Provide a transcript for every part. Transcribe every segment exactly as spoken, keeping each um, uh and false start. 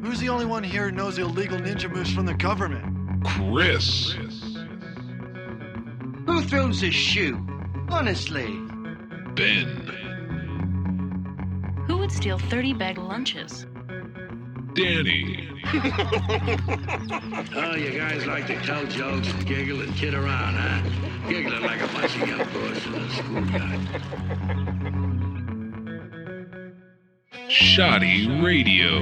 Who's the only one here who knows illegal ninja moves from the government? Chris. Who throws a shoe? Honestly. Ben. Who would steal thirty bag lunches? Danny. Oh, you guys like to tell jokes and giggle and kid around, huh? Giggling like a bunch of young boys in a schoolyard. Shoddy Radio.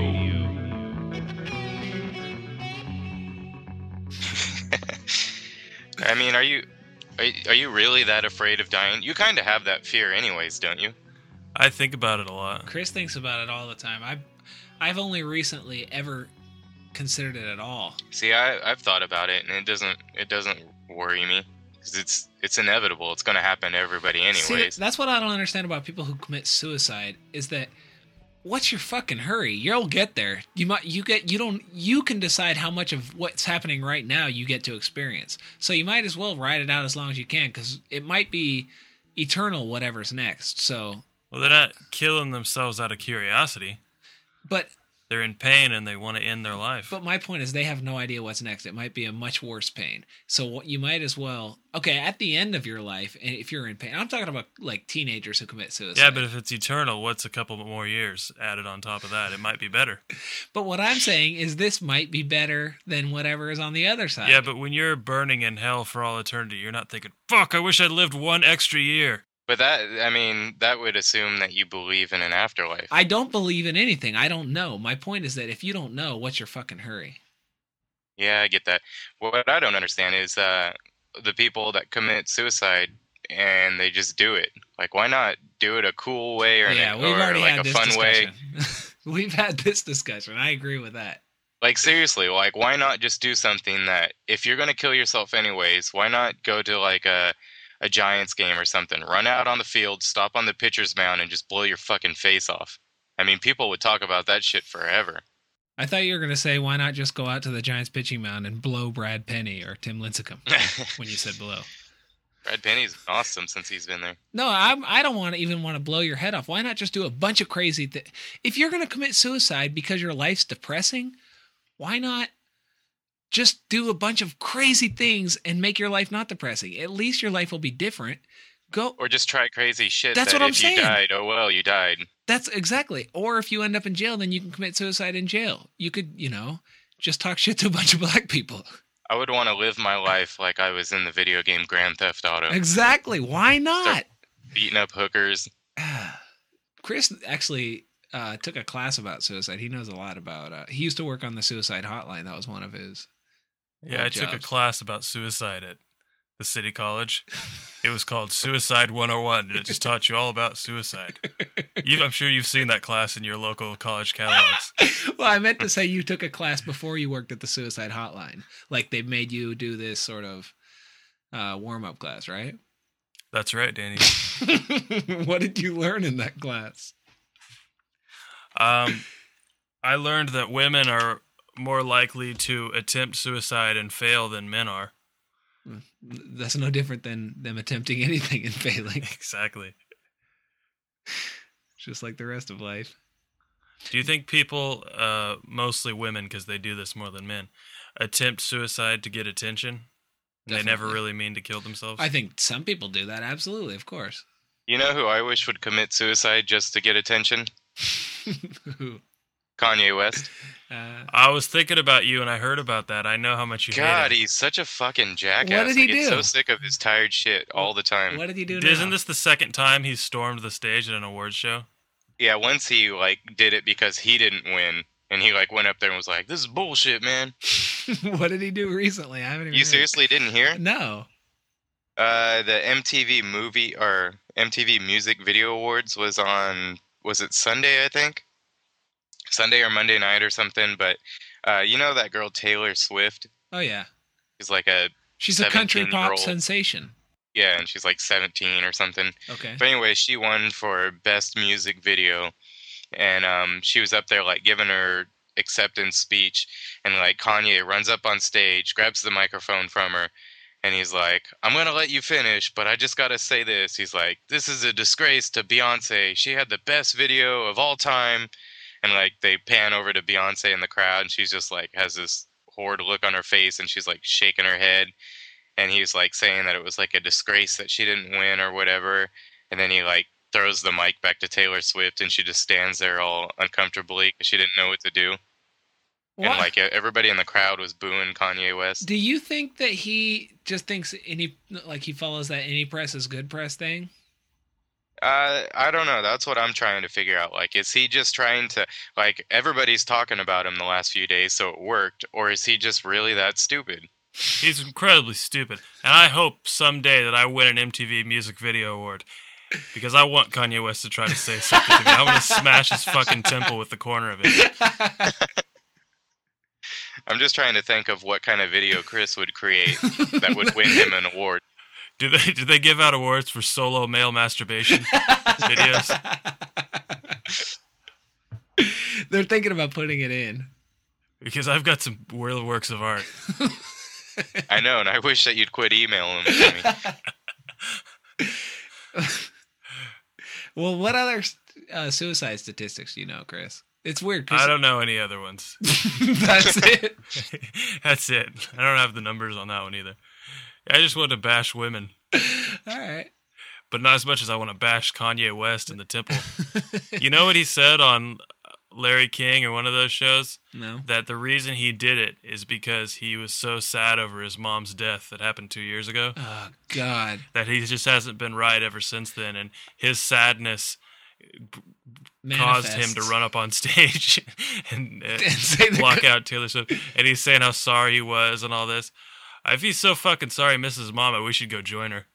I mean, are you are, are you really that afraid of dying? You kind of have that fear anyways, don't you? I think about it a lot. Chris thinks about it all the time. I've, I've only recently ever considered it at all. See, I, I've thought about it, and it doesn't it doesn't worry me because it's it's inevitable. It's going to happen to everybody anyways. See, that's what I don't understand about people who commit suicide is that what's your fucking hurry? You'll get there. You might you get you don't you can decide how much of what's happening right now you get to experience. So you might as well ride it out as long as you can because it might be eternal whatever's next. So well, they're not killing themselves out of curiosity. But they're in pain and they want to end their life. But my point is they have no idea what's next. It might be a much worse pain. So you might as well... Okay, at the end of your life, and if you're in pain... I'm talking about like teenagers who commit suicide. Yeah, but if it's eternal, what's a couple more years added on top of that? It might be better. But what I'm saying is this might be better than whatever is on the other side. Yeah, but when you're burning in hell for all eternity, you're not thinking, fuck, I wish I'd lived one extra year. But that, I mean, that would assume that you believe in an afterlife. I don't believe in anything. I don't know. My point is that if you don't know, what's your fucking hurry? Yeah, I get that. What I don't understand is uh, the people that commit suicide and they just do it. Like, why not do it a cool way or, yeah, an, we've or already like had a this fun way? We've had this discussion. I agree with that. Like, seriously, like, why not just do something that, if you're going to kill yourself anyways, why not go to, like, a... a Giants game or something, run out on the field, stop on the pitcher's mound, and just blow your fucking face off. I mean, people would talk about that shit forever. I thought you were going to say, why not just go out to the Giants pitching mound and blow Brad Penny or Tim Lincecum when you said blow. Brad Penny's awesome since he's been there. No, I'm, I don't want to even want to blow your head off. Why not just do a bunch of crazy things? If you're going to commit suicide because your life's depressing, why not just do a bunch of crazy things and make your life not depressing? At least your life will be different. Go. Or just try crazy shit. That's that what I'm if saying. you died, oh well, you died. That's exactly. Or if you end up in jail, then you can commit suicide in jail. You could, you know, just talk shit to a bunch of black people. I would want to live my life like I was in the video game Grand Theft Auto. Exactly. Why not? Start beating up hookers. Chris actually uh, took a class about suicide. He knows a lot about. Uh, he used to work on the suicide hotline. That was one of his. Yeah, I jobs. took a class about suicide at the City College. It was called Suicide one oh one, and it just taught you all about suicide. You, I'm sure you've seen that class in your local college catalogs. Well, I meant to say you took a class before you worked at the suicide hotline. Like they made you do this sort of uh, warm-up class, right? That's right, Danny. What did you learn in that class? Um, I learned that women are more likely to attempt suicide and fail than men are. That's no different than them attempting anything and failing. Exactly. Just like the rest of life. Do you think people, uh, mostly women, because they do this more than men, attempt suicide to get attention? Definitely. They never really mean to kill themselves? I think some people do that, absolutely, of course. You know who I wish would commit suicide just to get attention? Who? Kanye West. Uh, I was thinking about you, and I heard about that. I know how much you God, hate him. he's such a fucking jackass. What did he I get do? so sick of his tired shit all the time. What did he do now? Isn't this the second time he's stormed the stage at an awards show? Yeah, once he, like, did it because he didn't win. And he, like, went up there and was like, this is bullshit, man. What did he do recently? I haven't even You heard. seriously didn't hear? No. Uh, the M T V movie, or M T V Music Video Awards was on, was it Sunday, I think? Sunday or Monday night or something, but uh, you know that girl Taylor Swift? Oh, yeah. She's like a She's a country pop seventeen-year-old. sensation. Yeah, and she's like seventeen or something. Okay. But anyway, she won for Best Music Video, and um, she was up there like giving her acceptance speech, and like Kanye runs up on stage, grabs the microphone from her, and he's like, I'm going to let you finish, but I just got to say this. He's like, this is a disgrace to Beyonce. She had the best video of all time. and like they pan over to Beyonce in the crowd, and she's just like has this horrid look on her face, and she's like shaking her head, and he's like saying that it was like a disgrace that she didn't win or whatever, and then he like throws the mic back to Taylor Swift, and she just stands there all uncomfortably because she didn't know what to do. What? And like everybody in the crowd was booing Kanye West. Do you think that he just thinks any like he follows that any press is good press thing? Uh, I don't know. That's what I'm trying to figure out. Like, is he just trying to, like, everybody's talking about him the last few days, so it worked, or is he just really that stupid? He's incredibly stupid, and I hope someday that I win an M T V Music Video Award, because I want Kanye West to try to say something to me. I want to smash his fucking temple with the corner of it. I'm just trying to think of what kind of video Chris would create that would win him an award. Do they do they give out awards for solo male masturbation videos? They're thinking about putting it in. Because I've got some real works of art. I know, and I wish that you'd quit emailing them to me. Well, what other uh, suicide statistics do you know, Chris? It's weird. 'Cause I don't know any other ones. That's it. That's it. I don't have the numbers on that one either. I just want to bash women. All right. But not as much as I want to bash Kanye West in the temple. You know what he said on Larry King or one of those shows? No. That the reason he did it is because he was so sad over his mom's death that happened two years ago. Oh, God. That he just hasn't been right ever since then. And his sadness Manifests. caused him to run up on stage and, uh, And say the- block out Taylor Swift. And he's saying how sorry he was and all this. If he's so fucking sorry, Missus Mama, we should go join her.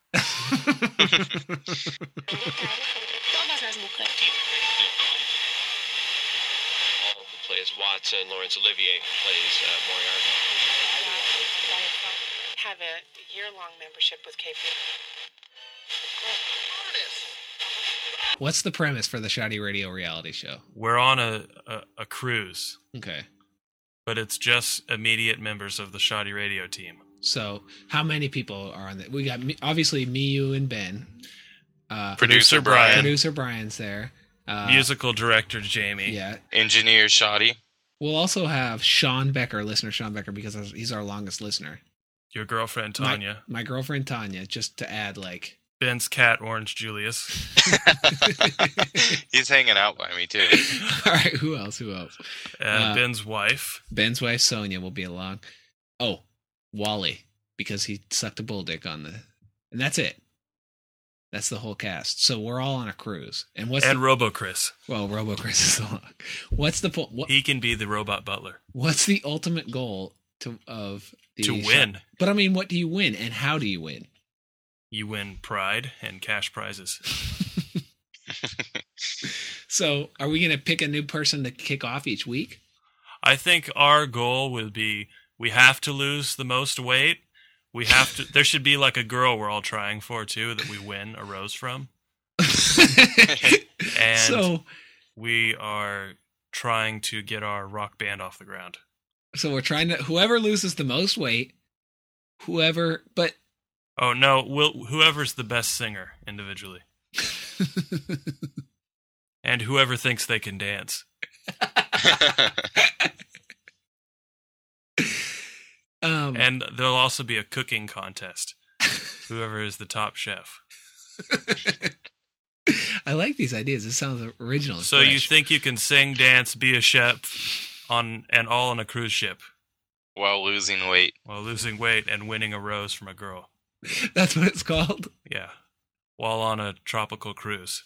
Plays Watson. Laurence Olivier plays uh, Moriarty. Have a year-long membership with K P. What's the premise for the Shoddy Radio reality show? We're on a, a, a cruise, Okay. but it's just immediate members of the Shoddy Radio team. So, how many people are on that? We got me, obviously me, you, and Ben. Uh, Producer Brian. Producer Brian's there. Uh, Musical director Jamie. Yeah. Engineer Shoddy. We'll also have Sean Becker, listener Sean Becker, because he's our longest listener. Your girlfriend My- Tanya. My, girlfriend Tanya, just to add, like. Ben's cat, Orange Julius. He's hanging out by me, too. All right, who else? Who else? Uh, Uh, Ben's wife. Ben's wife, Sonia, will be along. Oh, Wally, because he sucked a bull dick on the. And that's it. That's the whole cast. So we're all on a cruise. And what's And the, Robo Chris. well, Robo Chris is along. What's the po- what, He can be the robot butler. What's the ultimate goal to of the To win. But I mean, what do you win, and how do you win? You win pride and cash prizes. So, are we going to pick a new person to kick off each week? I think our goal would be we have to lose the most weight. We have to. There should be like a girl we're all trying for too that we win a rose from. And so, we are trying to get our rock band off the ground. so we're trying to whoever loses the most weight, whoever. But Oh no, we'll, whoever's the best singer individually, and whoever thinks they can dance. um, And there'll also be a cooking contest. Whoever is the top chef. I like these ideas. This sounds original. and So you fresh. think you can sing, dance, be a chef, on and all on a cruise ship While losing weight. while losing weight and winning a rose from a girl? That's what it's called? Yeah, while on a tropical cruise.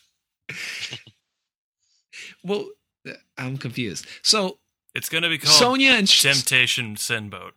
Well, I'm confused. So It's going to be called Sonia and Sh- Temptation Sin Boat.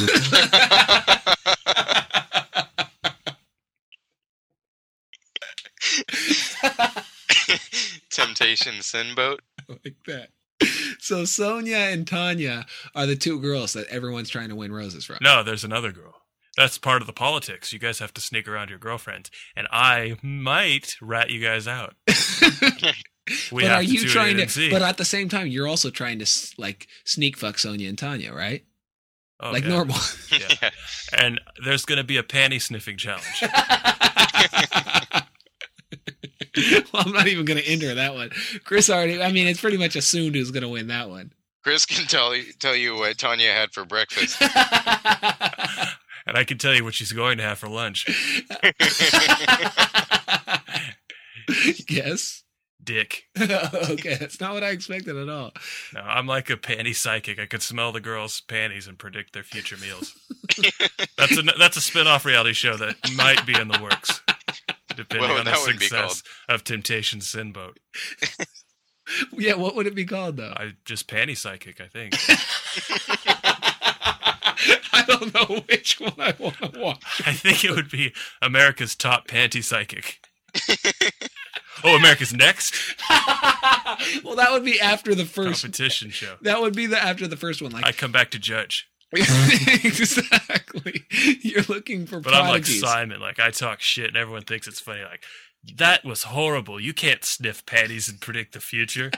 Temptation Sin Boat. like that. So Sonia and Tanya are the two girls that everyone's trying to win roses from. No, there's another girl. That's part of the politics. You guys have to sneak around your girlfriends, and I might rat you guys out. We but have are you tune trying in to? and see. But at the same time, you're also trying to s- like sneak fuck Sonia and Tanya, right? Oh, like yeah. normal. Yeah. And there's going to be a panty sniffing challenge. Well, I'm not even going to enter that one. Chris already, I mean, it's pretty much assumed who's going to win that one. Chris can tell you, tell you what Tanya had for breakfast. And I can tell you what she's going to have for lunch. Yes. Dick. Okay, that's not what I expected at all. No, I'm like a panty psychic. I could smell the girls' panties and predict their future meals. That's a that's a spin-off reality show that might be in the works, depending Well, on the that would be success of Temptation Sin Boat. Yeah, what would it be called, though? I just panty psychic, I think. I don't know which one I want to watch. I think it would be America's Top Panty Psychic. Oh, America's Next? Well, that would be after the first competition show. That would be the after the first one. Like I come back to judge. Exactly. You're looking for But prodigies. I'm like Simon. Like, I talk shit and everyone thinks it's funny. Like, that was horrible. You can't sniff panties and predict the future.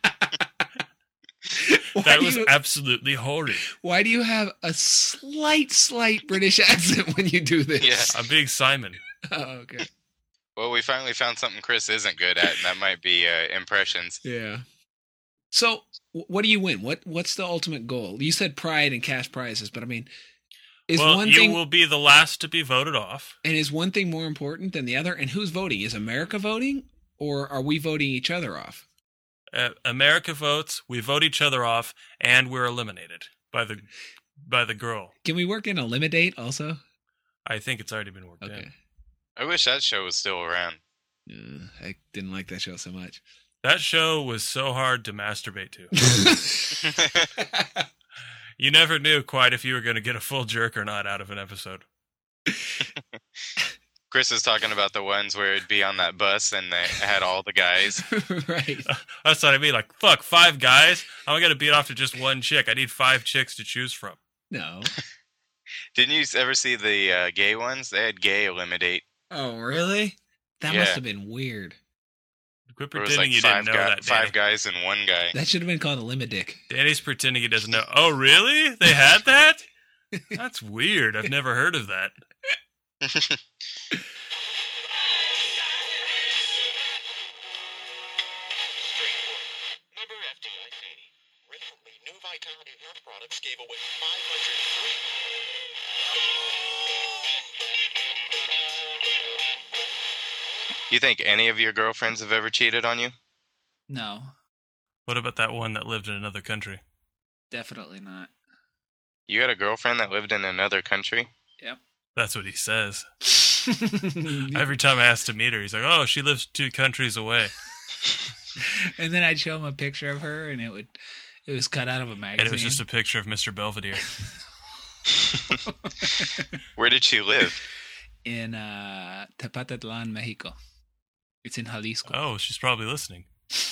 That was you, absolutely horrid. Why do you have a slight, slight British accent when you do this? Yeah. I'm being Simon. Oh, okay. Well, we finally found something Chris isn't good at, and that might be uh, impressions. Yeah. So, what do you win? What What's the ultimate goal? You said pride and cash prizes, but I mean, is well, one you thing will be the last to be voted off. And is one thing more important than the other? And who's voting? Is America voting, or are we voting each other off? Uh, America votes. We vote each other off, and we're eliminated by the by the girl. Can we work in Eliminate also? I think it's already been worked Okay. in. I wish that show was still around. Uh, I didn't like that show so much. That show was so hard to masturbate to. You never knew quite if you were going to get a full jerk or not out of an episode. Chris is talking about the ones where it'd be on that bus and they had all the guys. Right. That's what I mean. Like, fuck, five guys? I'm going to beat off to just one chick. I need five chicks to choose from. No. Didn't you ever see the uh, gay ones? They had gay eliminate. Oh, really? That Yeah. must have been weird. Quit There was pretending like you five, didn't know guy- that, Danny. five guys and one guy. That should have been called Elimidick. Danny's pretending he doesn't know. Oh, really? They had that? That's weird. I've never heard of that. Member F D I C. Recently, new Vitality Health products gave away five hundred free. You think any of your girlfriends have ever cheated on you? No, What about that one that lived in another country? definitely not. You had a girlfriend that lived in another country? Yep. That's what he says. Every time I ask to meet her, he's like, oh, she lives two countries away. And then I'd show him a picture of her, and it would, it was cut out of a magazine. And it was just a picture of Mister Belvedere. Where did she live? in uh, Tepatitlan, Mexico. It's in Jalisco. Oh, she's probably listening.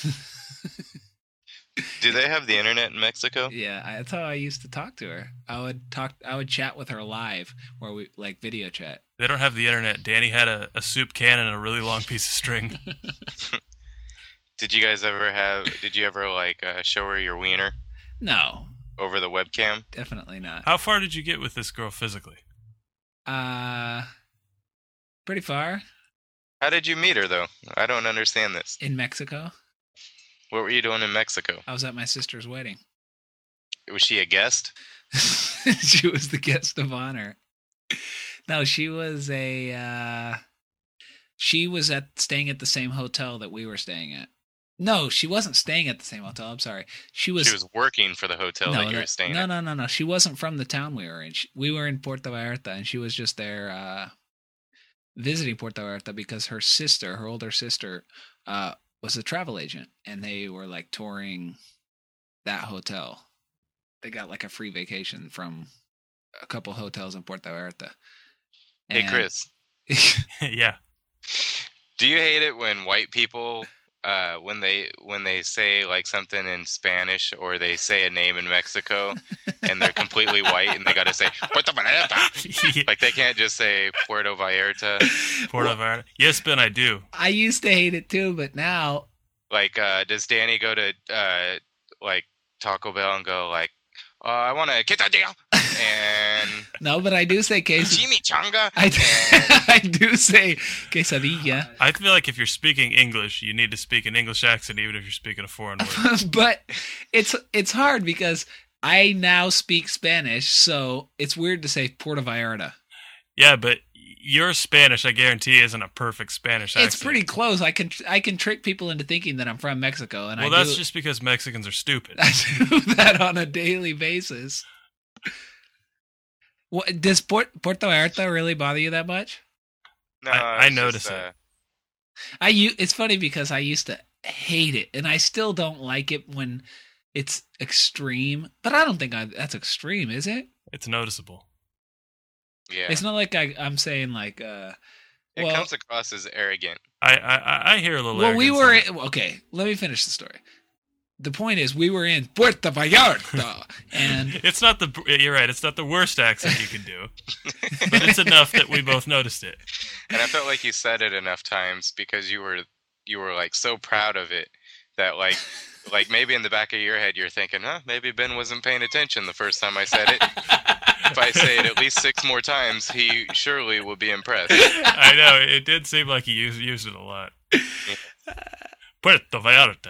Do they have the internet in Mexico? Yeah, I, that's how I used to talk to her. I would talk. I would chat with her live, where we like video chat. They don't have the internet. Danny had a, a soup can and a really long piece of string. Did you guys ever have, did you ever like uh, show her your wiener No, over the webcam? definitely not. How far did you get with this girl physically? Uh, pretty far How did you meet her though? I don't understand this. in Mexico. What were you doing in Mexico? I was at my sister's wedding. Was she a guest? She was the guest of honor. No, she was a. Uh, she was at staying at the same hotel that we were staying at. No, she wasn't staying at the same hotel. I'm sorry. She was. She was working for the hotel no, that you were that- staying no, at. no, no, no. She wasn't from the town we were in. She, we were in Puerto Vallarta, and she was just there uh, visiting Puerto Vallarta because her sister, her older sister, uh, was a travel agent, and they were like touring that hotel. They got like a free vacation from a couple hotels in Puerto Vallarta. Hey, And- Chris, Yeah. do you hate it when white people, uh, when they when they say like something in Spanish or they say a name in Mexico and they're completely white and they got to say Puerto Vallarta? Like they can't just say Puerto Vallarta. Puerto Vallarta. Yes, Ben, I do. I used to hate it too, but now Like, uh, does Danny go to uh, like Taco Bell and go like, uh, I want a quesadilla? and No, but I do say quesadilla. chimichanga. I, and I do say quesadilla. I feel like if you're speaking English, you need to speak an English accent, even if you're speaking a foreign word. But it's it's hard because I now speak Spanish, so it's weird to say Puerto Vallarta. Yeah, but your Spanish, I guarantee, isn't a perfect Spanish accent. It's pretty close. I can I can trick people into thinking that I'm from Mexico, and well, I that's do, just because Mexicans are stupid. I do that on a daily basis. What, does Port, Puerto Vallarta really bother you that much? no, I, I it's notice just, it. uh, I u- it's funny because I used to hate it, and I still don't like it when it's extreme. But I don't think I, that's extreme, is it? It's noticeable. Yeah, It's not like I, I'm saying like. Uh, it well, comes across as arrogant. I I, I hear a little. well, we arrogance were in it. in, okay. Let me finish the story. The point is, we were in Puerto Vallarta, and It's not the. You're right. It's not the worst accent you can do, but it's enough that we both noticed it. And I felt like you said it enough times because you were you were like so proud of it that like like maybe in the back of your head you're thinking, huh, maybe Ben wasn't paying attention the first time I said it. If I say it at least six more times, he surely will be impressed. I know it did seem like he used used it a lot. Puerto Vallarta.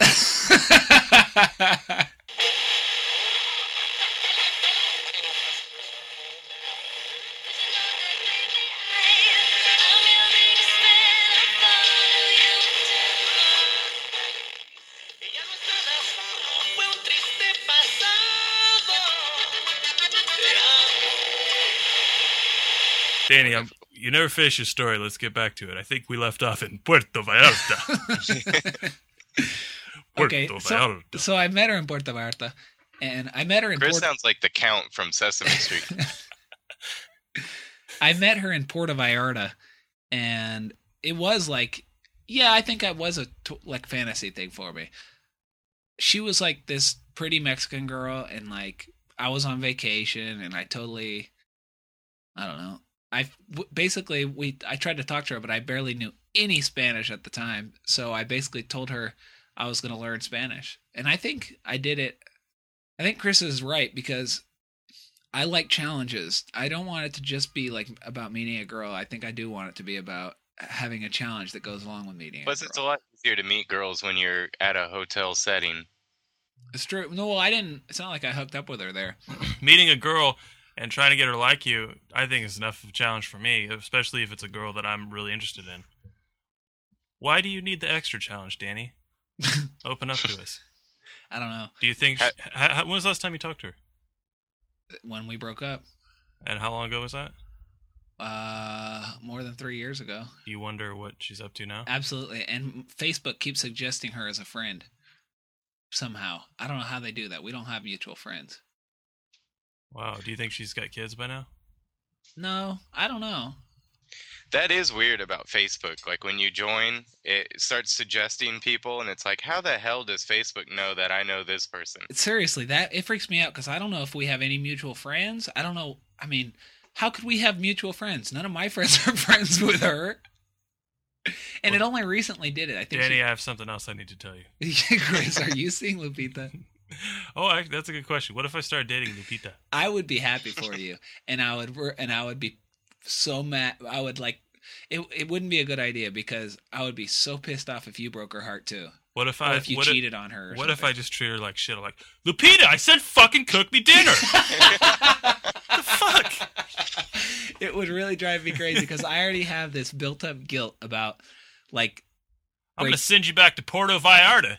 Fue un triste pasado. Danny, I'm, you never finished your story. Let's get back to it. I think we left off in Puerto Vallarta. Puerto okay, so, Vallarta. so I met her in Puerto Vallarta, and I met her in Chris Puerto. sounds like the Count from Sesame Street. I met her in Puerto Vallarta, and it was like, yeah, I think it was a t- like fantasy thing for me. She was like this pretty Mexican girl, and like I was on vacation, and I totally, I don't know. I w- basically we I tried to talk to her, but I barely knew any Spanish at the time, so I basically told her I was going to learn Spanish, and I think I did it. I think Chris is right because I like challenges. I don't want it to just be like about meeting a girl. I think I do want it to be about having a challenge that goes along with meeting. Plus, a girl. it's a lot easier to meet girls when you're at a hotel setting. It's true. No, well, I didn't. It's not like I hooked up with her there. Meeting a girl and trying to get her to like you, I think is enough of a challenge for me, especially if it's a girl that I'm really interested in. Why do you need the extra challenge, Danny? Open up to us. I don't know. Do you think? Ha- ha- ha- when was the last time you talked to her? When we broke up, And how long ago was that? uh, more than three years ago. Do you wonder what she's up to now? Absolutely. And Facebook keeps suggesting her as a friend. Somehow, I don't know how they do that. We don't have mutual friends. Wow. Do you think she's got kids by now? No, I don't know. That is weird about Facebook. Like when you join, it starts suggesting people, and it's like, how the hell does Facebook know that I know this person? Seriously, that it freaks me out because I don't know if we have any mutual friends. I don't know. I mean, how could we have mutual friends? None of my friends are friends with her. And it only recently did it. I think. Danny, she... I have something else I need to tell you. Chris, are you seeing Lupita? Oh, I, that's a good question. What if I started dating Lupita? I would be happy for you, and I would, and I would be so mad. I would like it. It wouldn't be a good idea because I would be so pissed off if you broke her heart too. What if Or I? if you what cheated if, on her? Or what if something. I just treat her like shit? I'm like, Lupita, I said fucking cook me dinner. The fuck? It would really drive me crazy because I already have this built-up guilt about like. I'm break- gonna send you back to Puerto Vallarta.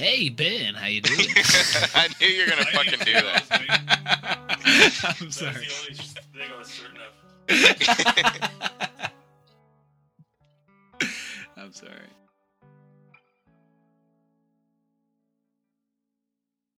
Hey, Ben, how you doing? I knew you were gonna fucking do that. I'm sorry. That's the only thing I was certain of. I'm sorry.